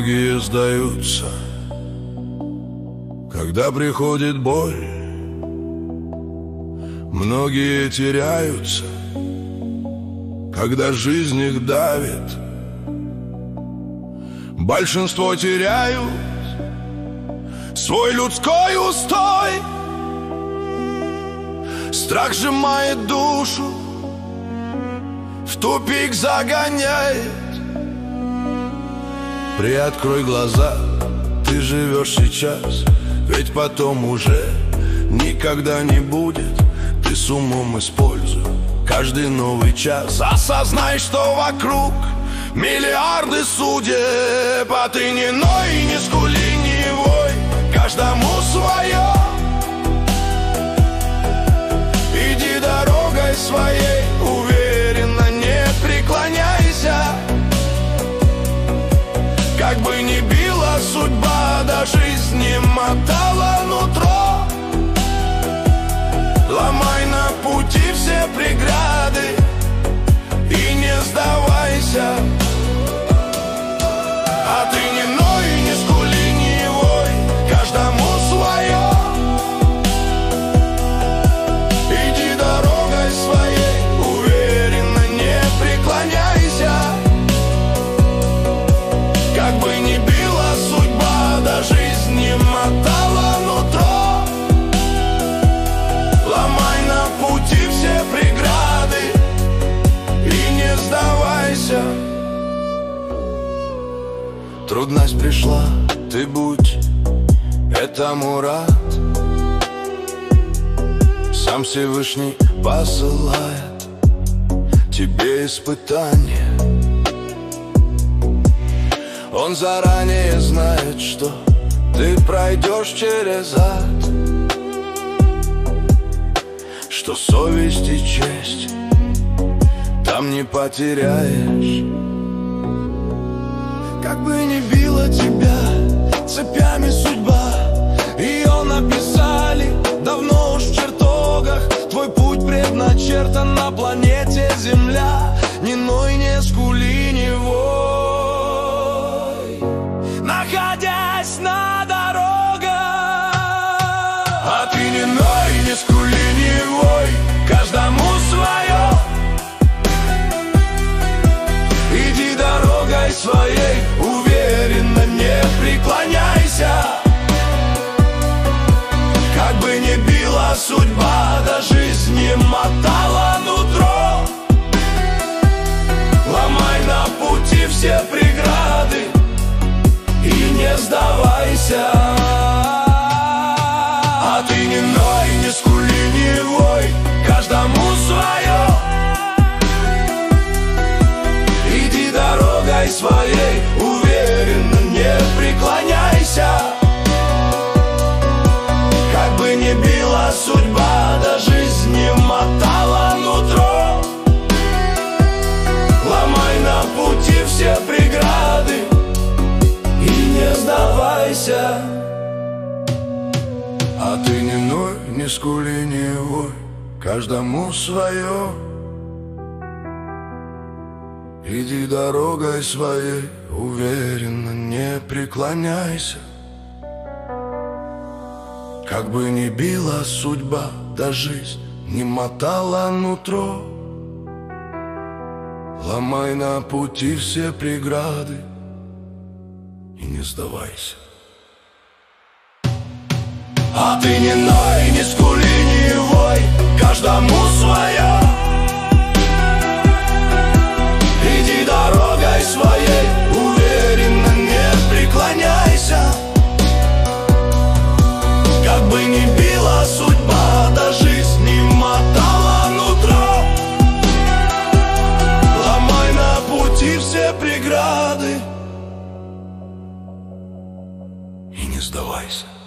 Многие сдаются, когда приходит боль. Многие теряются, когда жизнь их давит. Большинство теряют свой людской устой. Страх сжимает душу, в тупик загоняет. Приоткрой глаза, ты живешь сейчас, ведь потом уже никогда не будет. Ты с умом используй каждый новый час. Осознай, что вокруг миллиарды судеб, а ты не ной, не скули, не вой, каждому свое. Иди дорогой своей, уверенно не преклоняйся. Как бы ни била судьба, да жизнь не мотала нутро, ломай на пути все преграды и не сдавайся. А ты не ной, не скули, не вой, каждому свое. Иди дорогой своей, уверенно не преклоняйся. Как бы ни била судьба, да жизнь не мотала нутро, ломай на пути все преграды и не сдавайся. Трудность пришла, ты будь этому рад. Сам Всевышний посылает тебе испытания. Он заранее знает, что ты пройдешь через ад, что совесть и честь там не потеряешь. Как бы ни била тебя цепями судьба, ее написали давно уж в чертогах. Твой путь предначертан на планете Земля. Ни ной, не скули, не вой, находясь на дорогах. А ты не ной, не скули, не вой, каждому свое. Иди дорогой своей, уверенно не преклоняйся. Как бы ни била судьба, да жизнь не мотала нутро, ломай на пути все преграды и не сдавайся. А ты не ной, не скули, не вой, каждому свое. Иди дорогой своей, уверенно не преклоняйся. Как бы ни била судьба, да жизнь не мотала нутро, ломай на пути все преграды и не сдавайся. А ты не ной, не скули, не вой, каждому свое. Иди дорогой своей, уверенно не преклоняйся. Как бы ни била судьба, да жизнь не мотала нутро, ломай на пути все преграды и не сдавайся. А ты не ной, не скули, не вой, каждому свое. Иди дорогой своей, уверенно не преклоняйся. Как бы ни била судьба, да жизнь не мотала нутро, ломай на пути все преграды и не сдавайся.